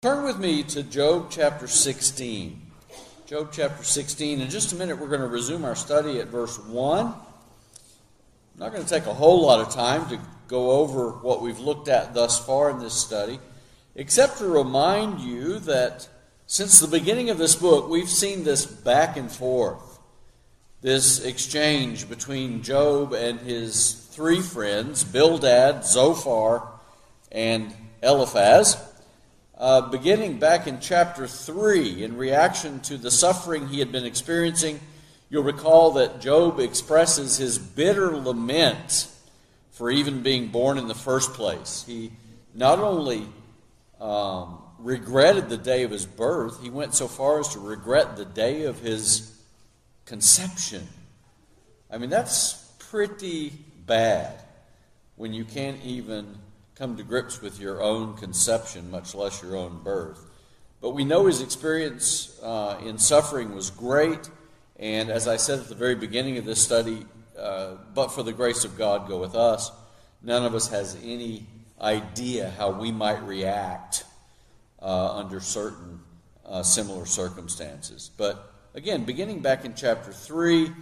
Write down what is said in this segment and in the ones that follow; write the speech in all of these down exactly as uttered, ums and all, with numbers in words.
Turn with me to Job chapter sixteen. Job chapter sixteen. In just a minute, we're going to resume our study at verse one. I'm not going to take a whole lot of time to go over what we've looked at thus far in this study, except to remind you that since the beginning of this book, we've seen this back and forth, this exchange between Job and his three friends, Bildad, Zophar, and Eliphaz. Uh, beginning back in chapter three, in reaction to the suffering he had been experiencing, you'll recall that Job expresses his bitter lament for even being born in the first place. He not only um, regretted the day of his birth, he went so far as to regret the day of his conception. I mean, that's pretty bad when you can't even come to grips with your own conception, much less your own birth. But we know his experience uh, in suffering was great, and as I said at the very beginning of this study, uh, but for the grace of God go with us, none of us has any idea how we might react uh, under certain uh, similar circumstances. But again, beginning back in chapter three,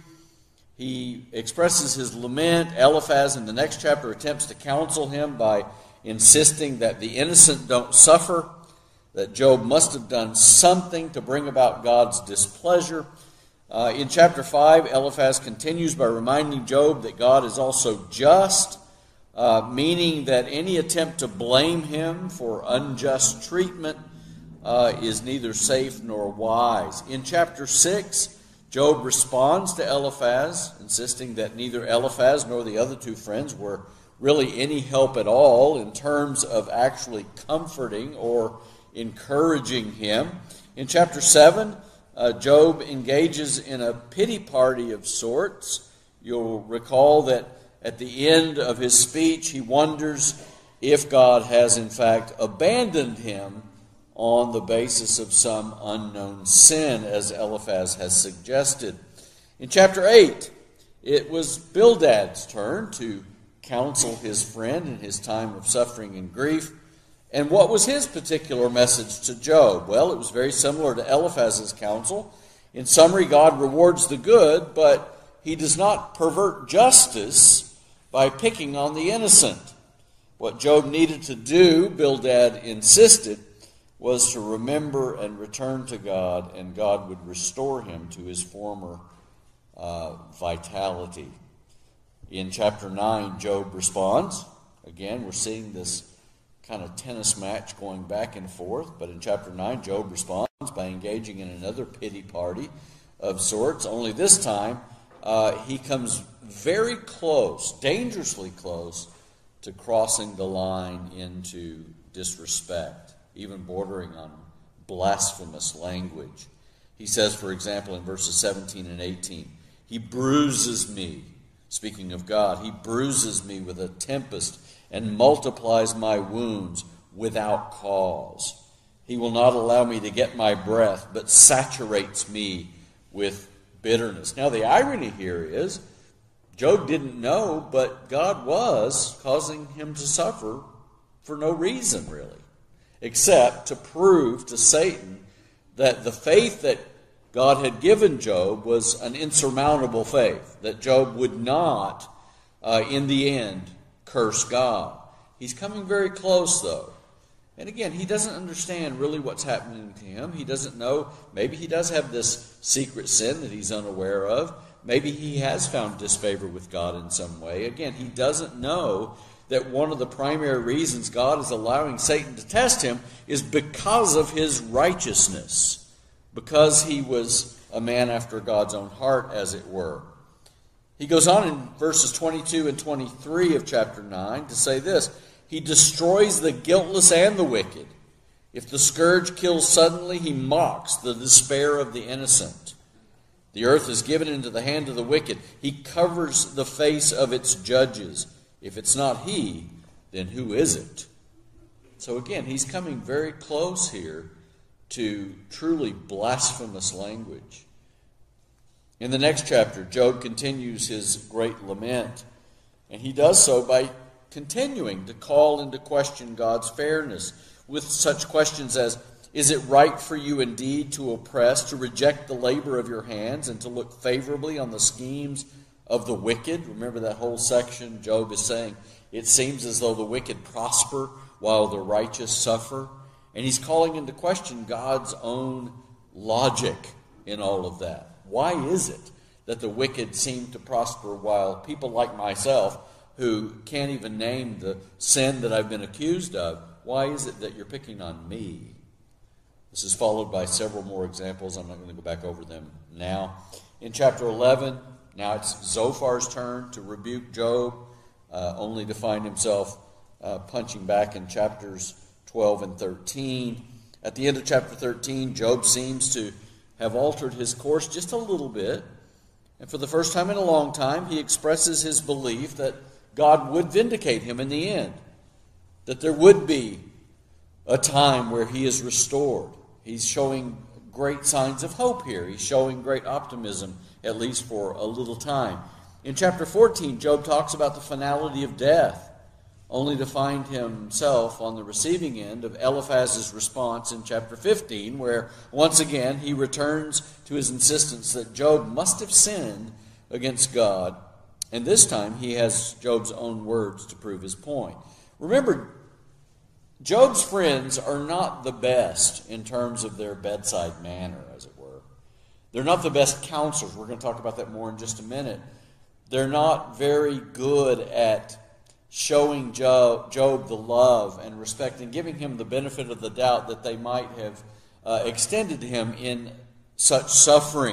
he expresses his lament. Eliphaz in the next chapter attempts to counsel him by insisting that the innocent don't suffer, that Job must have done something to bring about God's displeasure. Uh, in chapter five, Eliphaz continues by reminding Job that God is also just, uh, meaning that any attempt to blame him for unjust treatment uh, is neither safe nor wise. In chapter six, Job responds to Eliphaz, insisting that neither Eliphaz nor the other two friends were really any help at all in terms of actually comforting or encouraging him. In chapter seven, uh, Job engages in a pity party of sorts. You'll recall that at the end of his speech, he wonders if God has in fact abandoned him on the basis of some unknown sin, as Eliphaz has suggested. In chapter eight, it was Bildad's turn to counsel his friend in his time of suffering and grief. And what was his particular message to Job? Well, it was very similar to Eliphaz's counsel. In summary, God rewards the good, but he does not pervert justice by picking on the innocent. What Job needed to do, Bildad insisted, was to remember and return to God, and God would restore him to his former uh, vitality. In chapter nine, Job responds. Again, we're seeing this kind of tennis match going back and forth. But in chapter nine, Job responds by engaging in another pity party of sorts. Only this time, uh, he comes very close, dangerously close, to crossing the line into disrespect, even bordering on blasphemous language. He says, for example, in verses seventeen and eighteen, "He bruises me," speaking of God, "he bruises me with a tempest and multiplies my wounds without cause. He will not allow me to get my breath, but saturates me with bitterness." Now the irony here is, Job didn't know, but God was causing him to suffer for no reason, really, except to prove to Satan that the faith that God had given Job was an insurmountable faith, that Job would not, uh, in the end, curse God. He's coming very close, though. And again, he doesn't understand really what's happening to him. He doesn't know. Maybe he does have this secret sin that he's unaware of. Maybe he has found disfavor with God in some way. Again, he doesn't know that one of the primary reasons God is allowing Satan to test him is because of his righteousness, because he was a man after God's own heart, as it were. He goes on in verses twenty-two and twenty-three of chapter nine to say this: "He destroys the guiltless and the wicked. If the scourge kills suddenly, he mocks the despair of the innocent. The earth is given into the hand of the wicked. He covers the face of its judges. If it's not he, then who is it?" So again, he's coming very close here to truly blasphemous language. In the next chapter, Job continues his great lament, and he does so by continuing to call into question God's fairness with such questions as, Is it right for you indeed to oppress, to reject the labor of your hands, and to look favorably on the schemes of the wicked? Remember that whole section, Job is saying, it seems as though the wicked prosper while the righteous suffer. And he's calling into question God's own logic in all of that. Why is it that the wicked seem to prosper while people like myself, who can't even name the sin that I've been accused of, why is it that you're picking on me? This is followed by several more examples. I'm not going to go back over them now. In chapter eleven, now it's Zophar's turn to rebuke Job, uh, only to find himself uh, punching back in chapters twelve and thirteen. At the end of chapter thirteen, Job seems to have altered his course just a little bit. And for the first time in a long time, he expresses his belief that God would vindicate him in the end, that there would be a time where he is restored. He's showing great signs of hope here. He's showing great optimism, at least for a little time. In chapter fourteen, Job talks about the finality of death, only to find himself on the receiving end of Eliphaz's response in chapter fifteen, where once again he returns to his insistence that Job must have sinned against God. And this time he has Job's own words to prove his point. Remember, Job's friends are not the best in terms of their bedside manner, as it were. They're not the best counselors. We're going to talk about that more in just a minute. They're not very good at showing Job, Job the love and respect and giving him the benefit of the doubt that they might have uh, extended to him in such suffering.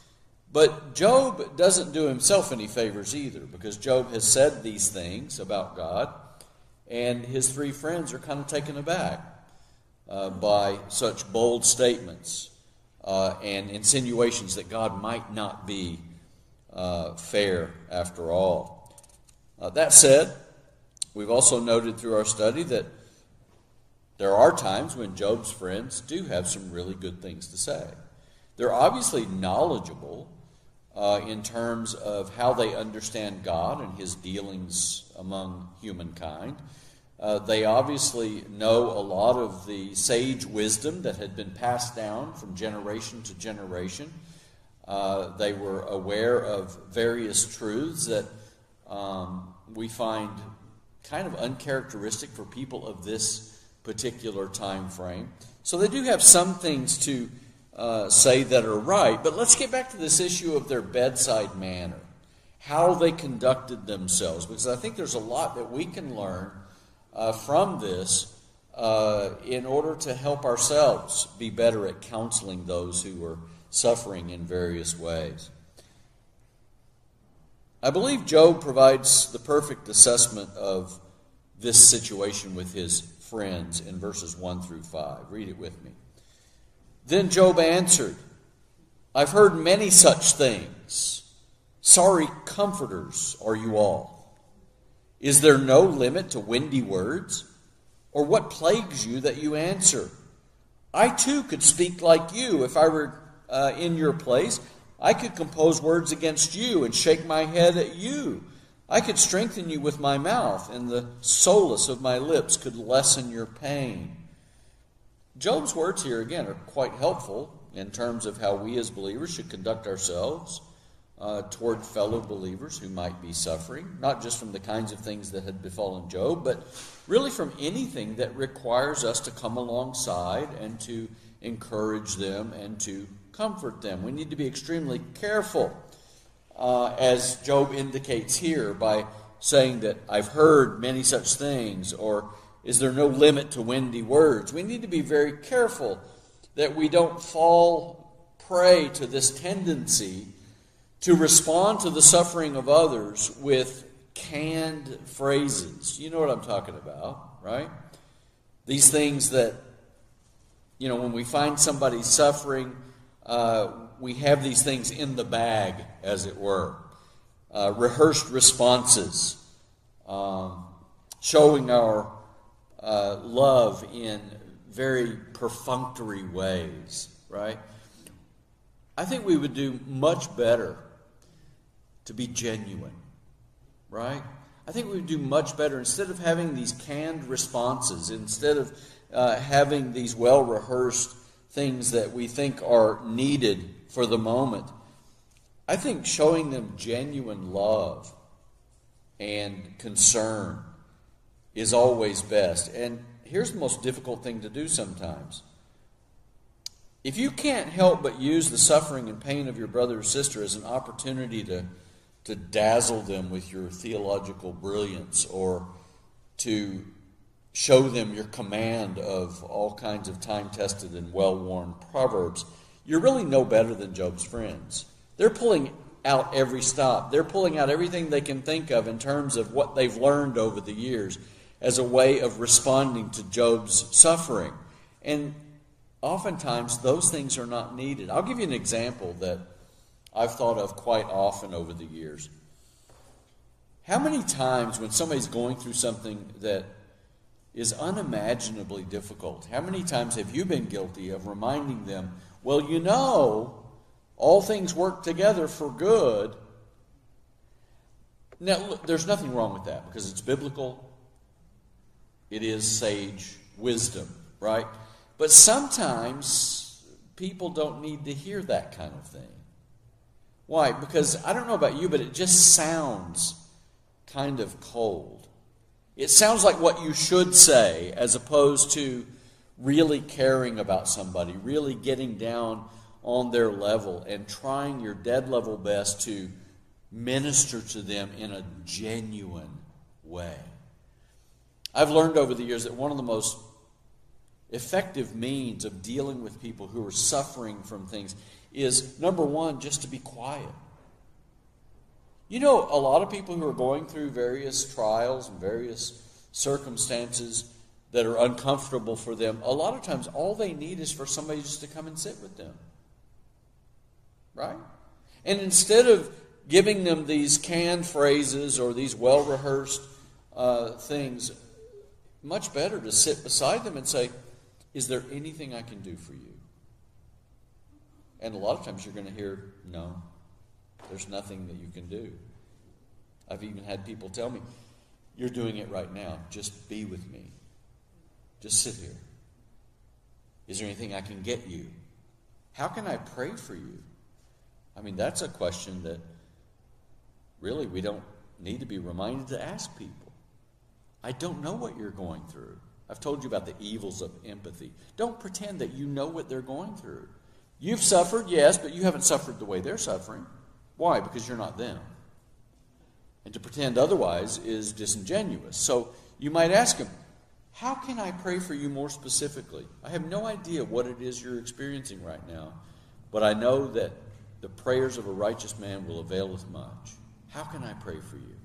But Job doesn't do himself any favors either, because Job has said these things about God, and his three friends are kind of taken aback uh, by such bold statements uh, and insinuations that God might not be uh, fair after all. Uh, that said, we've also noted through our study that there are times when Job's friends do have some really good things to say. They're obviously knowledgeable uh, in terms of how they understand God and his dealings among humankind. Uh, they obviously know a lot of the sage wisdom that had been passed down from generation to generation. Uh, they were aware of various truths that um, we find kind of uncharacteristic for people of this particular time frame. So they do have some things to uh, say that are right, but let's get back to this issue of their bedside manner, how they conducted themselves, because I think there's a lot that we can learn uh, from this uh, in order to help ourselves be better at counseling those who are suffering in various ways. I believe Job provides the perfect assessment of this situation with his friends in verses one through five. Read it with me. Then Job answered, I've heard many such things. Sorry comforters are you all. Is there no limit to windy words? Or what plagues you that you answer? I too could speak like you if I were uh, in your place. I could compose words against you and shake my head at you. I could strengthen you with my mouth, and the solace of my lips could lessen your pain. Job's words here, again, are quite helpful in terms of how we as believers should conduct ourselves uh, toward fellow believers who might be suffering, not just from the kinds of things that had befallen Job, but really from anything that requires us to come alongside and to encourage them and to comfort them. We need to be extremely careful, uh, as Job indicates here by saying that I've heard many such things, or is there no limit to windy words? We need to be very careful that we don't fall prey to this tendency to respond to the suffering of others with canned phrases. You know what I'm talking about, right? These things that, you know, when we find somebody suffering, Uh, we have these things in the bag, as it were. Uh, rehearsed responses, um, showing our uh, love in very perfunctory ways, right? I think we would do much better to be genuine, right? I think we would do much better instead of having these canned responses, instead of uh, having these well-rehearsed things that we think are needed for the moment. I think showing them genuine love and concern is always best. And here's the most difficult thing to do sometimes. If you can't help but use the suffering and pain of your brother or sister as an opportunity to, to dazzle them with your theological brilliance, or to show them your command of all kinds of time-tested and well-worn proverbs, you're really no better than Job's friends. They're pulling out every stop. They're pulling out everything they can think of in terms of what they've learned over the years as a way of responding to Job's suffering. And oftentimes, those things are not needed. I'll give you an example that I've thought of quite often over the years. How many times when somebody's going through something that is unimaginably difficult, how many times have you been guilty of reminding them, well, you know, all things work together for good? Now, look, there's nothing wrong with that because it's biblical. It is sage wisdom, right? But sometimes people don't need to hear that kind of thing. Why? Because I don't know about you, but it just sounds kind of cold. It sounds like what you should say as opposed to really caring about somebody, really getting down on their level and trying your dead level best to minister to them in a genuine way. I've learned over the years that one of the most effective means of dealing with people who are suffering from things is, number one, just to be quiet. You know, a lot of people who are going through various trials and various circumstances that are uncomfortable for them, a lot of times all they need is for somebody just to come and sit with them. Right? And instead of giving them these canned phrases or these well-rehearsed uh, things, much better to sit beside them and say, is there anything I can do for you? And a lot of times you're going to hear, no, there's nothing that you can do. I've even had people tell me, you're doing it right now. Just be with me. Just sit here. Is there anything I can get you? How can I pray for you? I mean, that's a question that really we don't need to be reminded to ask people. I don't know what you're going through. I've told you about the evils of empathy. Don't pretend that you know what they're going through. You've suffered, yes, but you haven't suffered the way they're suffering. Why? Because you're not them. And to pretend otherwise is disingenuous. So you might ask them, how can I pray for you more specifically? I have no idea what it is you're experiencing right now, but I know that the prayers of a righteous man will availeth much. How can I pray for you?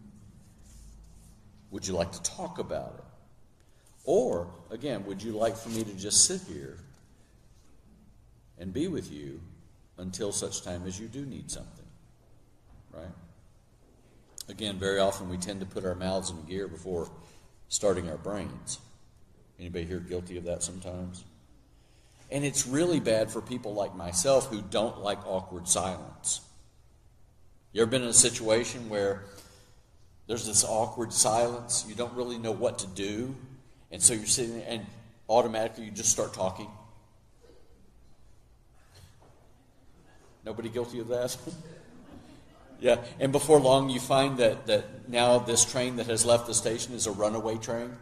Would you like to talk about it? Or, again, would you like for me to just sit here and be with you until such time as you do need something? Right? Again, very often we tend to put our mouths in gear before starting our brains. Anybody here guilty of that sometimes? And it's really bad for people like myself who don't like awkward silence. You ever been in a situation where there's this awkward silence, you don't really know what to do, and so you're sitting there and automatically you just start talking? Nobody guilty of that? Yeah, and before long you find that, that now this train that has left the station is a runaway train.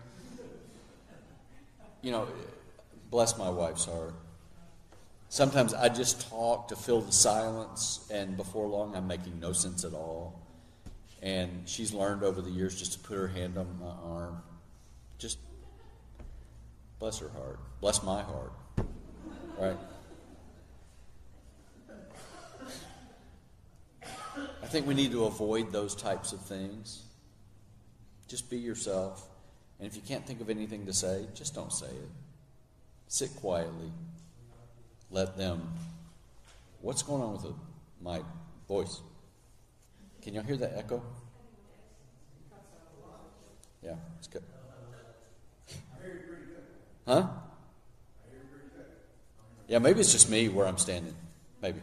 You know, bless my wife's heart. Sometimes I just talk to fill the silence, and before long I'm making no sense at all. And she's learned over the years just to put her hand on my arm. Just bless her heart. Bless my heart. Right? I think we need to avoid those types of things. Just be yourself. And if you can't think of anything to say, just don't say it. Sit quietly. Let them. What's going on with the, my voice? Can y'all hear that echo? Yeah, it's good. Huh? Yeah, maybe it's just me where I'm standing. Maybe.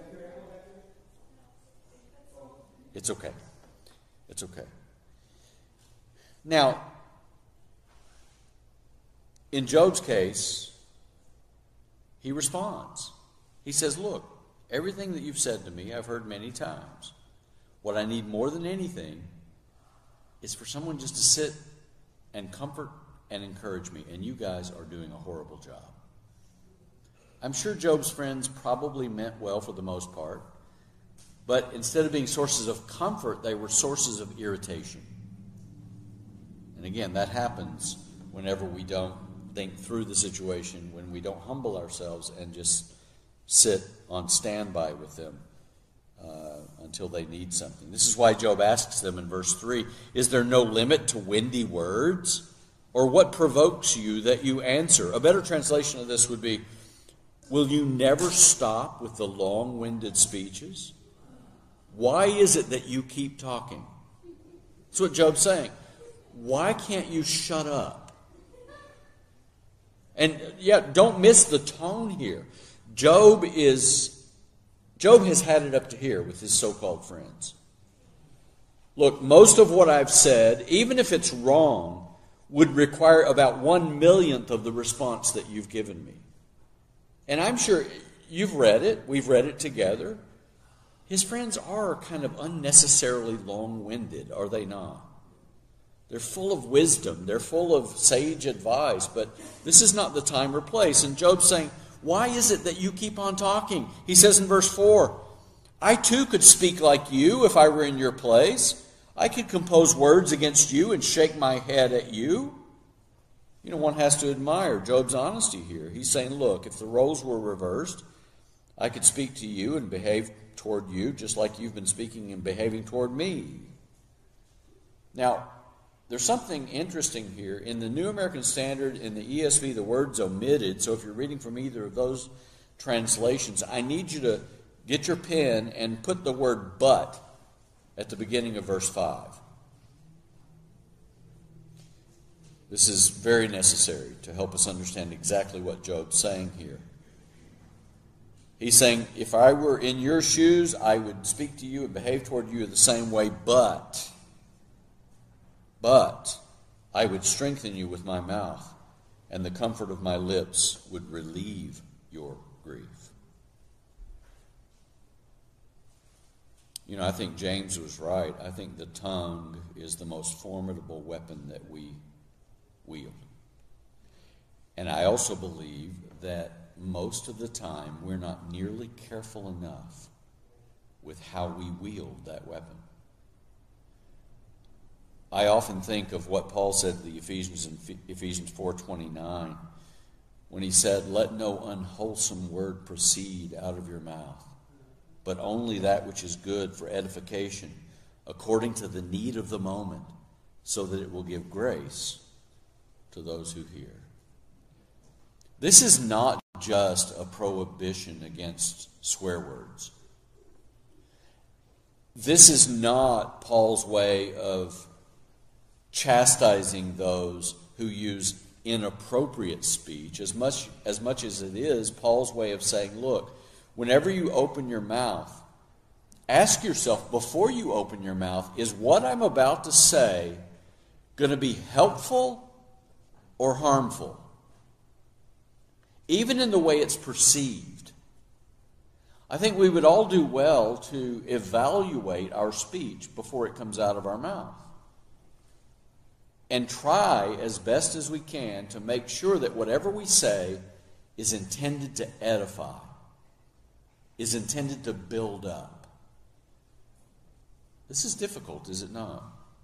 It's okay. It's okay. Now, in Job's case, he responds. He says, look, everything that you've said to me, I've heard many times. What I need more than anything is for someone just to sit and comfort and encourage me, and you guys are doing a horrible job. I'm sure Job's friends probably meant well for the most part, but instead of being sources of comfort, they were sources of irritation. And again, that happens whenever we don't think through the situation, when we don't humble ourselves and just sit on standby with them uh, until they need something. This is why Job asks them in verse three, is there no limit to windy words? Or what provokes you that you answer? A better translation of this would be, will you never stop with the long-winded speeches? Why is it that you keep talking? That's what Job's saying. Why can't you shut up? And yeah, don't miss the tone here. Job is, Job has had it up to here with his so-called friends. Look, most of what I've said, even if it's wrong, would require about one millionth of the response that you've given me. And I'm sure you've read it. We've read it together. His friends are kind of unnecessarily long-winded, are they not? They're full of wisdom. They're full of sage advice. But this is not the time or place. And Job's saying, why is it that you keep on talking? He says in verse four, I too could speak like you if I were in your place. I could compose words against you and shake my head at you. You know, one has to admire Job's honesty here. He's saying, look, if the roles were reversed, I could speak to you and behave toward you just like you've been speaking and behaving toward me. Now, there's something interesting here. In the New American Standard, in the E S V, the word's omitted. So if you're reading from either of those translations, I need you to get your pen and put the word but at the beginning of verse five. This is very necessary to help us understand exactly what Job's saying here. He's saying, if I were in your shoes, I would speak to you and behave toward you the same way, but, but I would strengthen you with my mouth, and the comfort of my lips would relieve your grief. You know, I think James was right. I think the tongue is the most formidable weapon that we wield. And I also believe that most of the time we're not nearly careful enough with how we wield that weapon. I often think of what Paul said to the Ephesians in Ephesians four twenty-nine when he said, let no unwholesome word proceed out of your mouth, but only that which is good for edification, according to the need of the moment, so that it will give grace to those who hear. This is not just a prohibition against swear words. This is not Paul's way of chastising those who use inappropriate speech, as much as much as it is Paul's way of saying, look, whenever you open your mouth, ask yourself before you open your mouth, is what I'm about to say going to be helpful or harmful? Even in the way it's perceived. I think we would all do well to evaluate our speech before it comes out of our mouth. And try as best as we can to make sure that whatever we say is intended to edify, is intended to build up. This is difficult, is it not?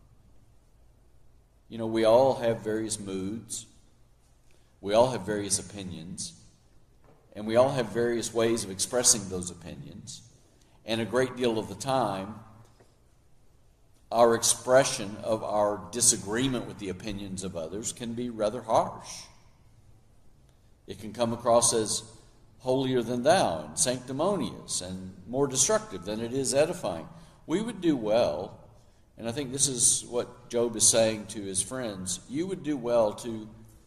You know, we all have various moods. We all have various opinions. And we all have various ways of expressing those opinions. And a great deal of the time, our expression of our disagreement with the opinions of others can be rather harsh. It can come across as holier than thou and sanctimonious and more destructive than it is edifying. We would do well, and I think this is what Job is saying to his friends, you would do well to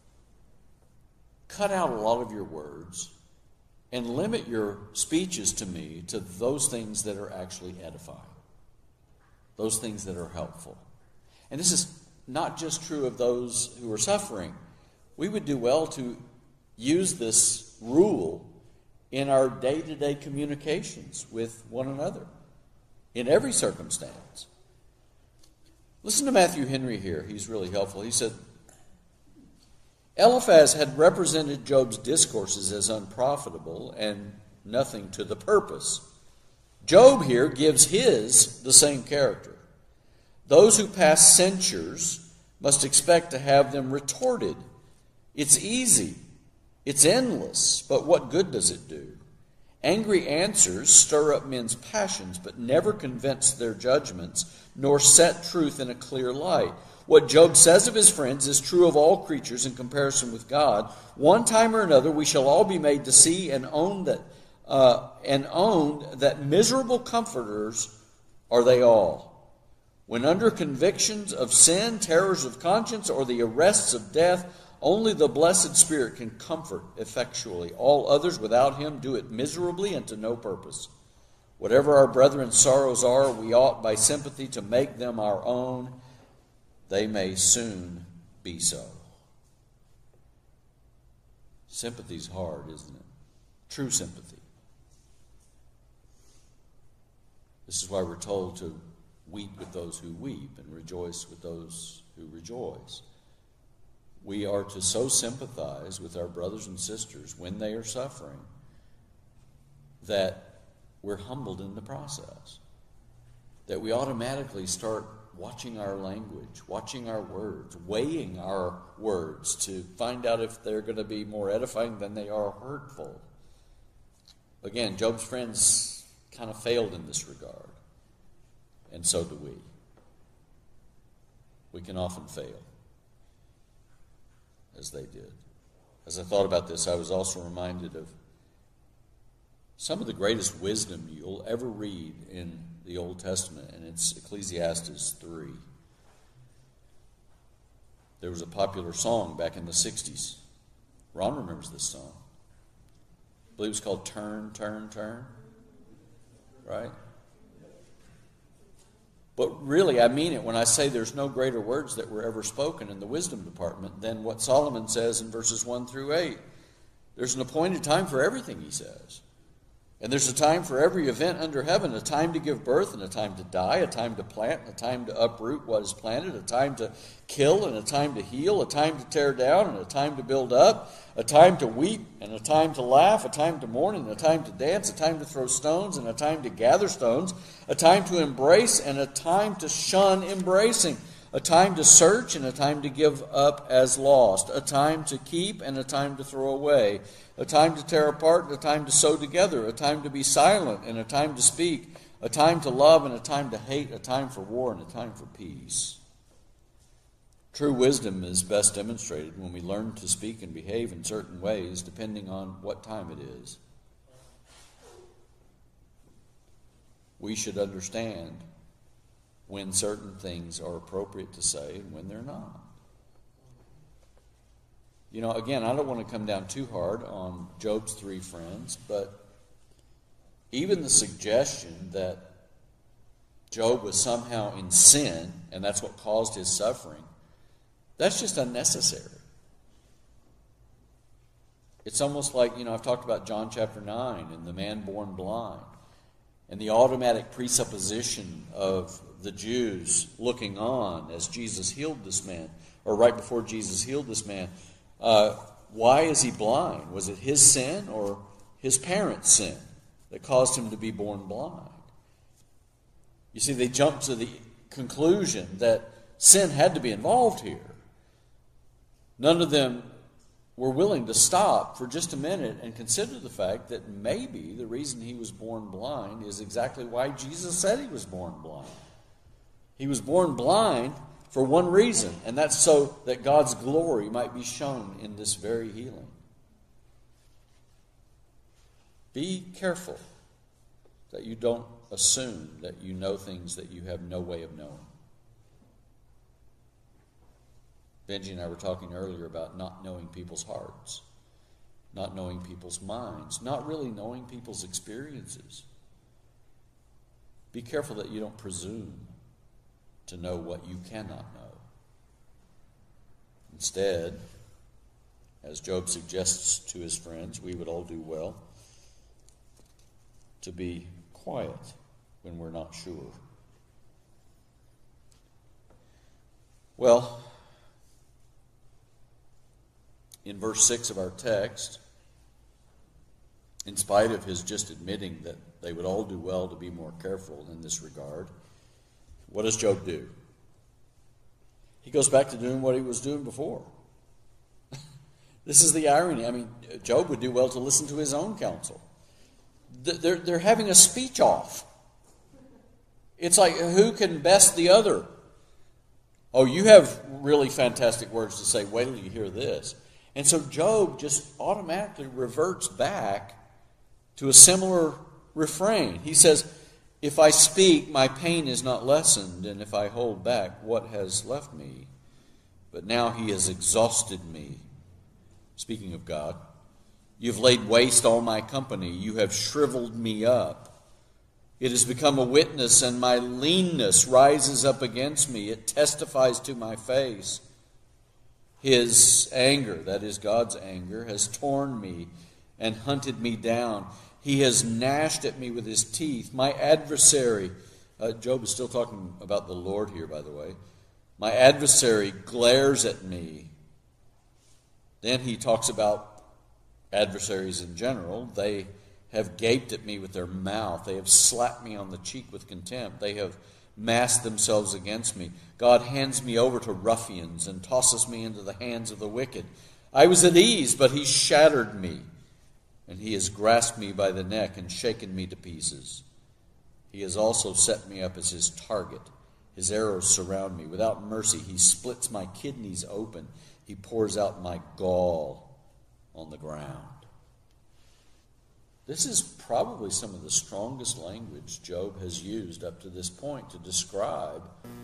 cut out a lot of your words and limit your speeches to me to those things that are actually edifying, those things that are helpful. And this is not just true of those who are suffering, we would do well to use this rule in our day-to-day communications with one another, in every circumstance. Listen to Matthew Henry here. He's really helpful. He said, Eliphaz had represented Job's discourses as unprofitable and nothing to the purpose. Job here gives his the same character. Those who pass censures must expect to have them retorted. It's easy. It's endless. But what good does it do? Angry answers stir up men's passions, but never convince their judgments, nor set truth in a clear light. What Job says of his friends is true of all creatures in comparison with God. One time or another, we shall all be made to see and own that, uh, and own that miserable comforters are they all. When under convictions of sin, terrors of conscience, or the arrests of death, only the blessed Spirit can comfort effectually. All others without him do it miserably and to no purpose. Whatever our brethren's sorrows are, we ought by sympathy to make them our own. They may soon be so. Sympathy's hard, isn't it? True sympathy. This is why we're told to weep with those who weep and rejoice with those who rejoice. We are to so sympathize with our brothers and sisters when they are suffering that we're humbled in the process. That we automatically start watching our language, watching our words, weighing our words to find out if they're going to be more edifying than they are hurtful. Again, Job's friends kind of failed in this regard, and so do we. We can often fail, as they did. As I thought about this, I was also reminded of some of the greatest wisdom you'll ever read in the Old Testament, and it's Ecclesiastes three. There was a popular song back in the sixties. Ron remembers this song. I believe it was called Turn, Turn, Turn. Right? But really, I mean it when I say there's no greater words that were ever spoken in the wisdom department than what Solomon says in verses one through eight. There's an appointed time for everything, he says. And there's a time for every event under heaven, a time to give birth and a time to die, a time to plant and a time to uproot what is planted, a time to kill and a time to heal, a time to tear down and a time to build up, a time to weep and a time to laugh, a time to mourn and a time to dance, a time to throw stones and a time to gather stones, a time to embrace and a time to shun embracing, a time to search and a time to give up as lost, a time to keep and a time to throw away, a time to tear apart and a time to sew together, a time to be silent and a time to speak, a time to love and a time to hate, a time for war and a time for peace. True wisdom is best demonstrated when we learn to speak and behave in certain ways depending on what time it is. We should understand when certain things are appropriate to say and when they're not. You know, again, I don't want to come down too hard on Job's three friends, but even the suggestion that Job was somehow in sin, and that's what caused his suffering, that's just unnecessary. It's almost like, you know, I've talked about John chapter nine and the man born blind, and the automatic presupposition of the Jews looking on as Jesus healed this man, or right before Jesus healed this man. Uh, why is he blind? Was it his sin or his parents' sin that caused him to be born blind? You see, they jumped to the conclusion that sin had to be involved here. None of them were willing to stop for just a minute and consider the fact that maybe the reason he was born blind is exactly why Jesus said he was born blind. He was born blind for one reason, and that's so that God's glory might be shown in this very healing. Be careful that you don't assume that you know things that you have no way of knowing. Benji and I were talking earlier about not knowing people's hearts, not knowing people's minds, not really knowing people's experiences. Be careful that you don't presume to know what you cannot know. Instead, as Job suggests to his friends, we would all do well to be quiet when we're not sure. Well, in verse six of our text, in spite of his just admitting that they would all do well to be more careful in this regard, what does Job do? He goes back to doing what he was doing before. This is the irony. I mean, Job would do well to listen to his own counsel. They're, they're having a speech off. It's like, who can best the other? Oh, you have really fantastic words to say. Wait till you hear this. And so Job just automatically reverts back to a similar refrain. He says, if I speak, my pain is not lessened, and if I hold back, what has left me? But now he has exhausted me. Speaking of God, you've laid waste all my company. You have shriveled me up. It has become a witness, and my leanness rises up against me. It testifies to my face. His anger, that is God's anger, has torn me and hunted me down. He has gnashed at me with his teeth. My adversary, uh, Job is still talking about the Lord here, by the way. My adversary glares at me. Then he talks about adversaries in general. They have gaped at me with their mouth. They have slapped me on the cheek with contempt. They have massed themselves against me. God hands me over to ruffians and tosses me into the hands of the wicked. I was at ease, but he shattered me. And he has grasped me by the neck and shaken me to pieces. He has also set me up as his target. His arrows surround me. Without mercy, he splits my kidneys open. He pours out my gall on the ground. This is probably some of the strongest language Job has used up to this point to describe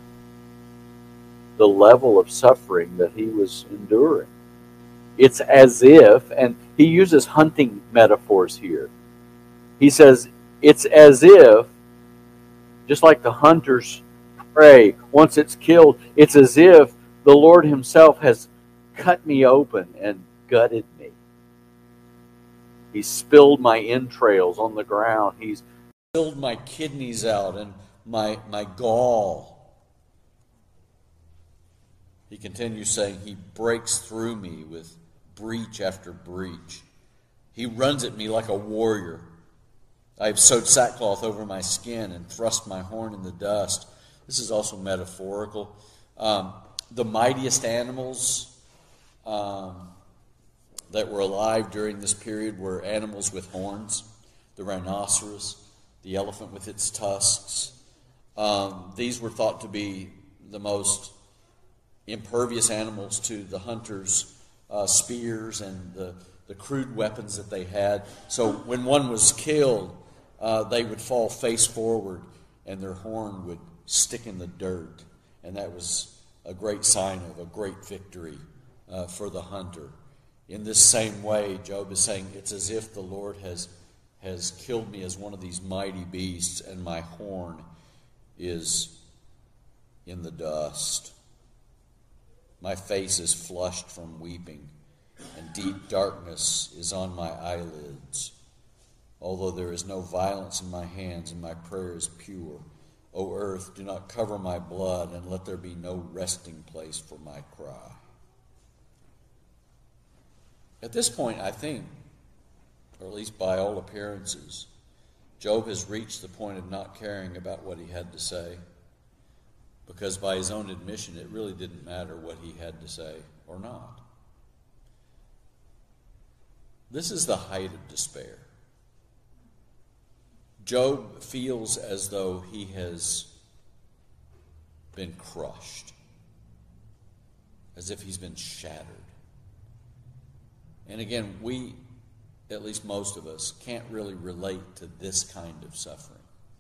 the level of suffering that he was enduring. It's as if, and he uses hunting metaphors here. He says, it's as if, just like the hunter's prey, once it's killed, it's as if the Lord himself has cut me open and gutted me. He's spilled my entrails on the ground. He's spilled my kidneys out and my, my gall. He continues saying, he breaks through me with breach after breach. He runs at me like a warrior. I have sewed sackcloth over my skin and thrust my horn in the dust. This is also metaphorical. Um, the mightiest animals um, that were alive during this period were animals with horns. The rhinoceros, the elephant with its tusks. Um, these were thought to be the most impervious animals to the hunters' uh, spears and the, the crude weapons that they had. So when one was killed, uh, they would fall face forward and their horn would stick in the dirt. And that was a great sign of a great victory uh, for the hunter. In this same way, Job is saying, it's as if the Lord has, has killed me as one of these mighty beasts, and my horn is in the dust. My face is flushed from weeping, and deep darkness is on my eyelids. Although there is no violence in my hands, and my prayer is pure. O earth, do not cover my blood, and let there be no resting place for my cry. At this point, I think, or at least by all appearances, Job has reached the point of not caring about what he had to say, because by his own admission, it really didn't matter what he had to say or not. This is the height of despair. Job feels as though he has been crushed, as if he's been shattered. And again, we, at least most of us, can't really relate to this kind of suffering.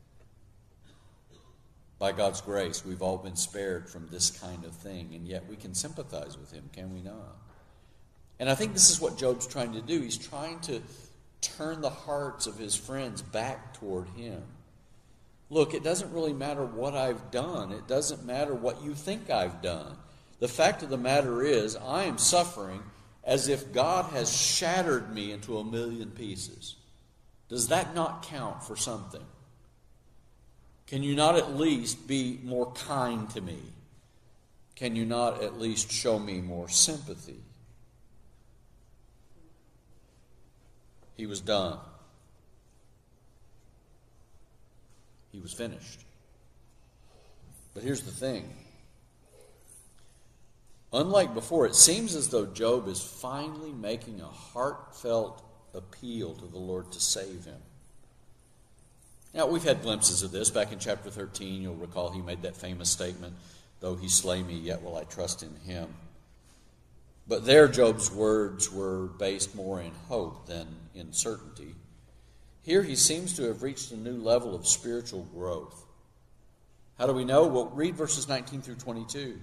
By God's grace, we've all been spared from this kind of thing, and yet we can sympathize with him, can we not? And I think this is what Job's trying to do. He's trying to turn the hearts of his friends back toward him. Look, it doesn't really matter what I've done. It doesn't matter what you think I've done. The fact of the matter is, I am suffering, as if God has shattered me into a million pieces. Does that not count for something? Can you not at least be more kind to me? Can you not at least show me more sympathy? He was done. He was finished. But here's the thing. Unlike before, it seems as though Job is finally making a heartfelt appeal to the Lord to save him. Now, we've had glimpses of this. Back in chapter thirteen, you'll recall he made that famous statement, though he slay me, yet will I trust in him. But there, Job's words were based more in hope than in certainty. Here, he seems to have reached a new level of spiritual growth. How do we know? Well, read verses nineteen through twenty-two.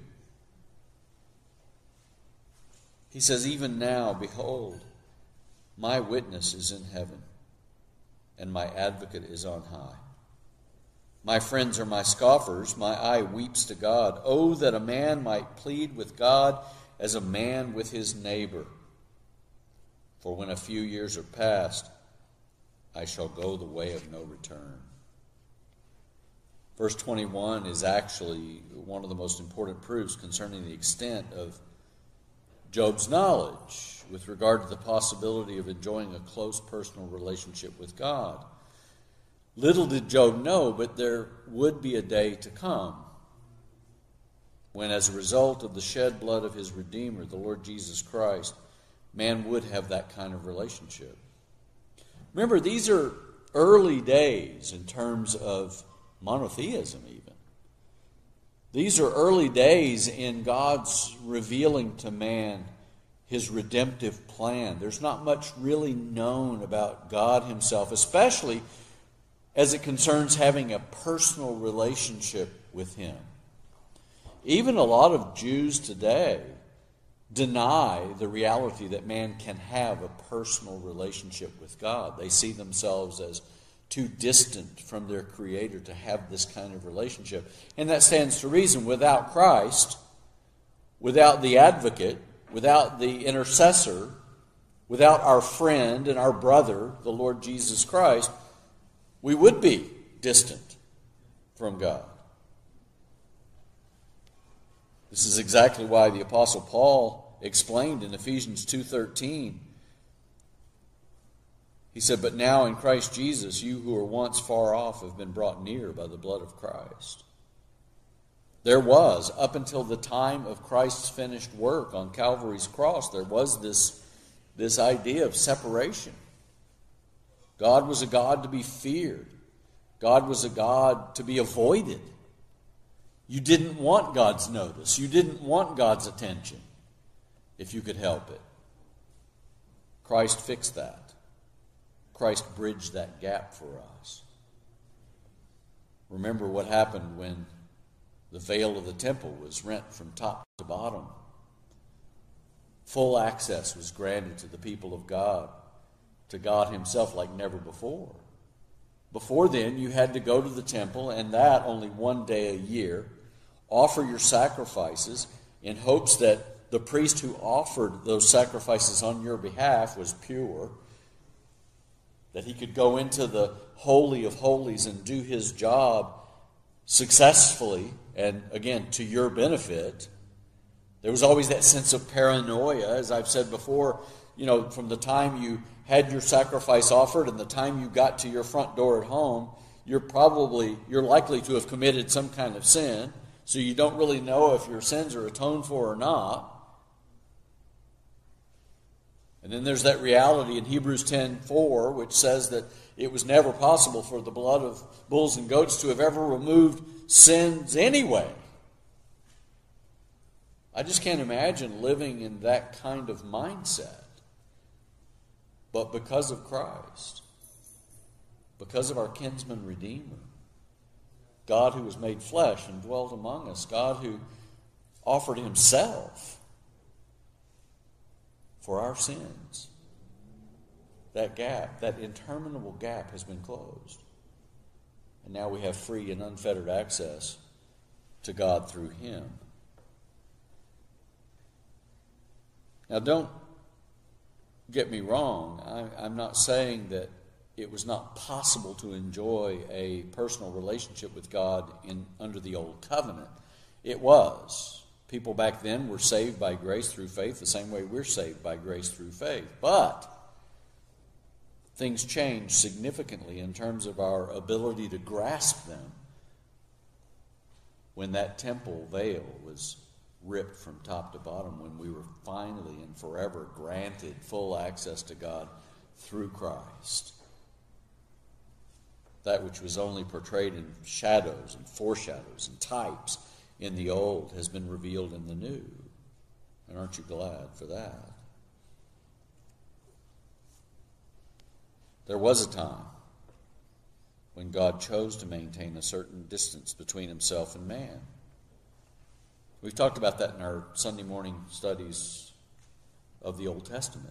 He says, even now, behold, my witness is in heaven, and my advocate is on high. My friends are my scoffers, my eye weeps to God. Oh, that a man might plead with God as a man with his neighbor. For when a few years are past, I shall go the way of no return. Verse twenty-one is actually one of the most important proofs concerning the extent of Job's knowledge with regard to the possibility of enjoying a close personal relationship with God. Little did Job know, but there would be a day to come when, as a result of the shed blood of his Redeemer, the Lord Jesus Christ, man would have that kind of relationship. Remember, these are early days in terms of monotheism even. These are early days in God's revealing to man his redemptive plan. There's not much really known about God himself, especially as it concerns having a personal relationship with him. Even a lot of Jews today deny the reality that man can have a personal relationship with God. They see themselves as too distant from their Creator to have this kind of relationship. And that stands to reason. Without Christ, without the advocate, without the intercessor, without our friend and our brother, the Lord Jesus Christ, we would be distant from God. This is exactly why the Apostle Paul explained in Ephesians two thirteen. He said, but now in Christ Jesus, you who were once far off have been brought near by the blood of Christ. There was, up until the time of Christ's finished work on Calvary's cross, there was this, this idea of separation. God was a God to be feared. God was a God to be avoided. You didn't want God's notice. You didn't want God's attention if you could help it. Christ fixed that. Christ bridged that gap for us. Remember what happened when the veil of the temple was rent from top to bottom. Full access was granted to the people of God, to God himself like never before. Before then, you had to go to the temple, and that only one day a year, offer your sacrifices in hopes that the priest who offered those sacrifices on your behalf was pure, that he could go into the Holy of Holies and do his job successfully, and again, to your benefit. There was always that sense of paranoia, as I've said before, you know, from the time you had your sacrifice offered and the time you got to your front door at home, you're probably, you're likely to have committed some kind of sin, so you don't really know if your sins are atoned for or not. And then there's that reality in Hebrews ten four, which says that it was never possible for the blood of bulls and goats to have ever removed sins anyway. I just can't imagine living in that kind of mindset. But because of Christ, because of our kinsman Redeemer, God who was made flesh and dwelt among us, God who offered himself for our sins, that gap, that interminable gap has been closed. And now we have free and unfettered access to God through him. Now don't, get me wrong. I, I'm not saying that it was not possible to enjoy a personal relationship with God in under the old covenant. It was. People back then were saved by grace through faith the same way we're saved by grace through faith. But things changed significantly in terms of our ability to grasp them when that temple veil was ripped from top to bottom, when we were finally and forever granted full access to God through Christ. That which was only portrayed in shadows and foreshadows and types in the old has been revealed in the new. And aren't you glad for that? There was a time when God chose to maintain a certain distance between himself and man. We've talked about that in our Sunday morning studies of the Old Testament.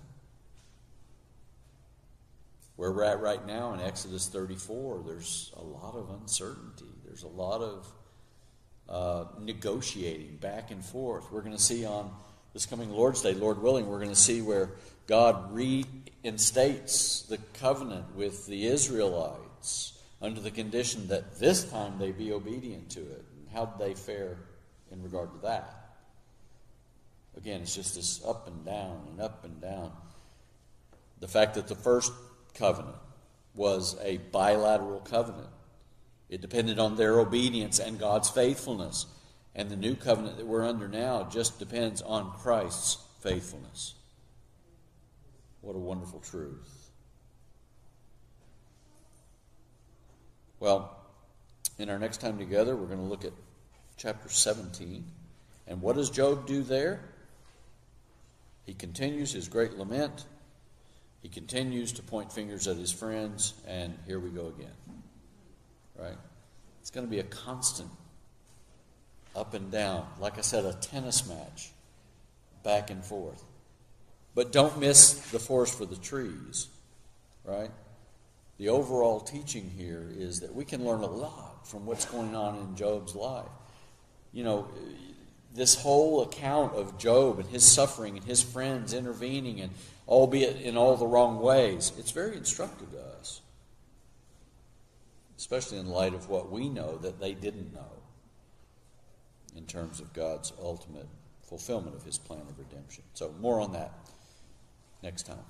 Where we're at right now in Exodus thirty-four, there's a lot of uncertainty. There's a lot of uh, negotiating back and forth. We're going to see on this coming Lord's Day, Lord willing, we're going to see where God reinstates the covenant with the Israelites under the condition that this time they be obedient to it. And how did they fare in regard to that? Again, it's just this up and down and up and down. The fact that the first covenant was a bilateral covenant. It depended on their obedience and God's faithfulness. And the new covenant that we're under now just depends on Christ's faithfulness. What a wonderful truth. Well, in our next time together, we're going to look at chapter seventeen. And what does Job do there? He continues his great lament. He continues to point fingers at his friends, and here we go again. Right? It's going to be a constant up and down. Like I said, a tennis match, back and forth. But don't miss the forest for the trees, right? The overall teaching here is that we can learn a lot from what's going on in Job's life. You know, this whole account of Job and his suffering and his friends intervening, and albeit in all the wrong ways, it's very instructive to us, especially in light of what we know that they didn't know in terms of God's ultimate fulfillment of his plan of redemption. So more on that next time.